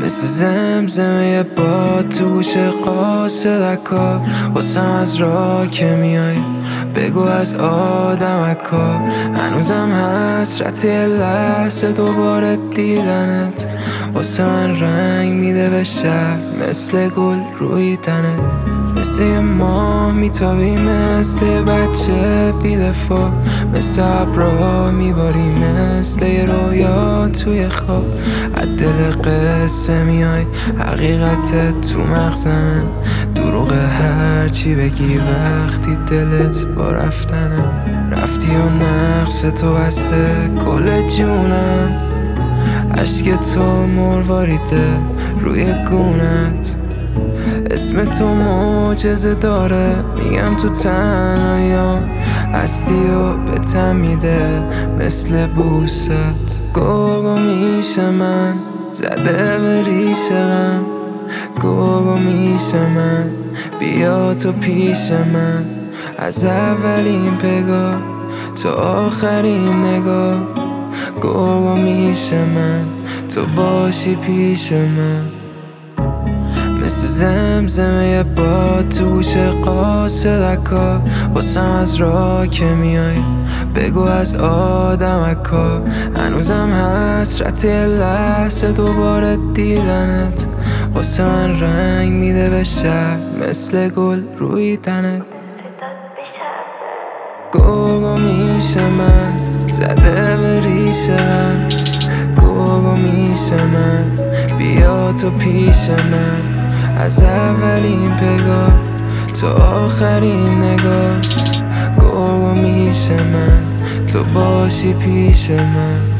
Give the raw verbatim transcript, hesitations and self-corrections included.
مثل زمزمه باد تو گوش قاصدکا، واسم از راه که میای بگو از آدمکا. هنوزم حسرت یه لحظه دوباره دیدنت، واسه من رنگ میده به شهر مثل گل روی تنت. مثل یه ماه میتابی، مثل یه بچه بیدفاع، مثل ابرها میباری، مثل یه رویا توی خواب. از دل قصه میای، حقیقتت تو مغزمه، دروغ هرچی بگی وقتی دلت با رفتنه. رفتی و نقش تو بسته کل جونم، عشق تو مرواریده روی گونت. اسم تو معجزه داره، میگم تو تنهاییام هستی و بهتم میده مثل بوست. گرگو میشه من زده به ریش غم، گرگو میشه من بیا تو پیش من. از اولین پگاه تا آخرین نگاه، گرگو میشه من تو باشی پیش من. مثل زمزمه باد تو گوش قاصدکا، واسم از راه که میای بگو از آدمکا. هنوزم حسرت یه لحظه دوباره دیدنت، واسه من رنگ میده به شهر مثل گل روی تنت. گرگو میشه من زده به ریش غم، گرگو میشه من بیا تو پیش من. از اولین پگاه تا آخرین نگاه، گرگو میشه من تو باشی پیش من.